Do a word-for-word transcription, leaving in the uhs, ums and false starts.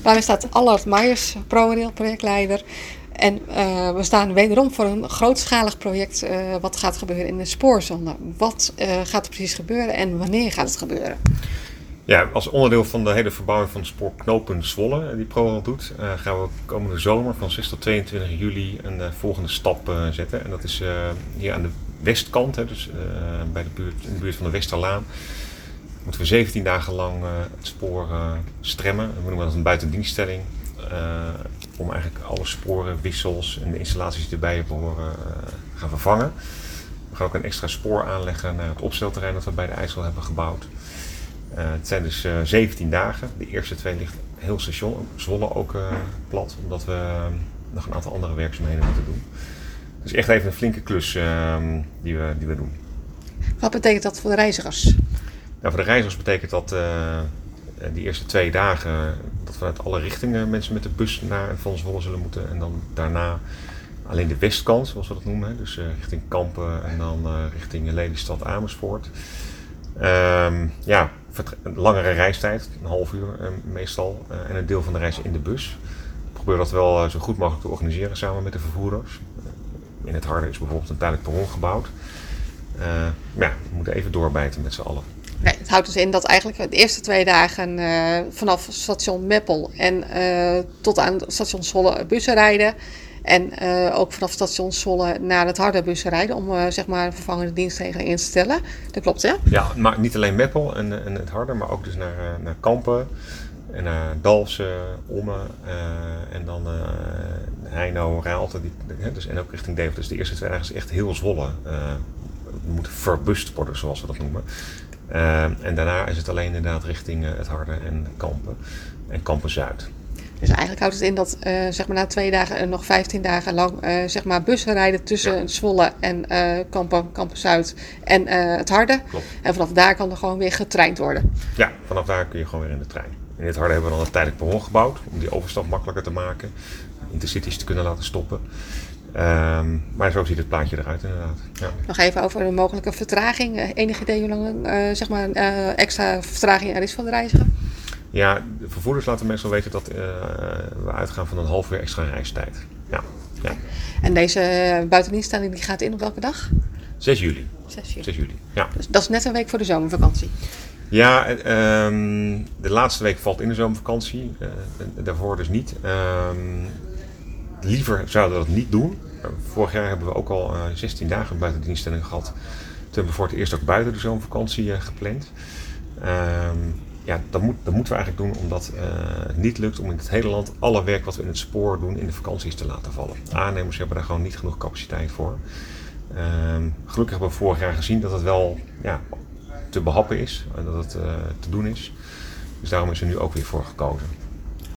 Bij mij staat Allard Meijers, ProRail projectleider. En uh, we staan wederom voor een grootschalig project uh, wat gaat gebeuren in de spoorzone. Wat uh, gaat er precies gebeuren en wanneer gaat het gebeuren? Ja, als onderdeel van de hele verbouwing van het spoorknooppunt Zwolle, die ProRail doet, uh, gaan we komende zomer van zes tot tweeëntwintig juli een uh, volgende stap uh, zetten. En dat is uh, hier aan de westkant, hè, dus uh, bij de buurt, in de buurt van de Westerlaan. Moeten we zeventien dagen lang uh, het spoor uh, stremmen. We noemen dat een buitendienststelling. Uh, om eigenlijk alle sporen, wissels en de installaties die erbij behoren uh, gaan vervangen. We gaan ook een extra spoor aanleggen naar het opstelterrein dat we bij de IJssel hebben gebouwd. Uh, het zijn dus uh, zeventien dagen. De eerste twee ligt heel station Zwolle ook uh, plat, omdat we uh, nog een aantal andere werkzaamheden moeten doen. Dus echt even een flinke klus uh, die, we, die we doen. Wat betekent dat voor de reizigers? Nou, voor de reizigers betekent dat uh, die eerste twee dagen dat vanuit alle richtingen mensen met de bus naar en van Zwolle zullen moeten. En dan daarna alleen de westkant, zoals we dat noemen. Hè? Dus uh, richting Kampen en dan uh, richting Lelystad, Amersfoort. Um, ja, een langere reistijd, een half uur uh, meestal. Uh, en een deel van de reis in de bus. We proberen dat wel uh, zo goed mogelijk te organiseren samen met de vervoerders. Uh, in het Harde is bijvoorbeeld een tijdelijk perron gebouwd. Uh, ja, we moeten even doorbijten met z'n allen. Nee, het houdt dus in dat eigenlijk de eerste twee dagen uh, vanaf station Meppel en uh, tot aan station Zwolle bussen rijden. En uh, ook vanaf station Zwolle naar het Harde bussen rijden om uh, zeg maar een vervangende dienstregeling in te stellen. Dat klopt, hè? Ja, maar niet alleen Meppel en, en het Harde, maar ook dus naar, uh, naar Kampen en naar Dalfsen, Ommen uh, en dan uh, Heino, Raalte. Die, dus, en ook richting Deventer. Dus de eerste twee dagen is echt heel Zwolle. Uh, moet verbust worden, zoals we dat noemen. Uh, en daarna is het alleen inderdaad richting uh, het Harde en Kampen en Kampen-Zuid. Dus eigenlijk houdt het in dat uh, zeg maar na twee dagen en nog vijftien dagen lang uh, zeg maar bussen rijden tussen ja. Zwolle en uh, Kampen, Kampen-Zuid en uh, het Harde. Klopt. En vanaf daar kan er gewoon weer getraind worden. Ja, vanaf daar kun je gewoon weer in de trein. In het Harde hebben we dan een tijdelijk perron gebouwd om die overstap makkelijker te maken. Intercities te kunnen laten stoppen. Um, maar zo ziet het plaatje eruit inderdaad. Ja. Nog even over een mogelijke vertraging. Enig idee hoe lang uh, zeg maar, uh, extra vertraging er is van de reiziger? Ja, de vervoerders laten meestal weten dat uh, we uitgaan van een half uur extra reistijd. Ja. Ja. En deze uh, buitendienststelling die gaat in op welke dag? zes juli. zes juli. zes juli, ja. Dus dat is net een week voor de zomervakantie. Ja, um, de laatste week valt in de zomervakantie. Uh, daarvoor dus niet. Um, liever zouden we dat niet doen. Vorig jaar hebben we ook al uh, zestien dagen buitendienststelling gehad. Toen hebben we voor het eerst ook buiten de zomervakantie uh, gepland. Um, ja, dat, moet, dat moeten we eigenlijk doen omdat uh, het niet lukt om in het hele land alle werk wat we in het spoor doen in de vakanties te laten vallen. Aannemers hebben daar gewoon niet genoeg capaciteit voor. Um, gelukkig hebben we vorig jaar gezien dat het wel ja, te behappen is en dat het uh, te doen is. Dus daarom is er nu ook weer voor gekozen.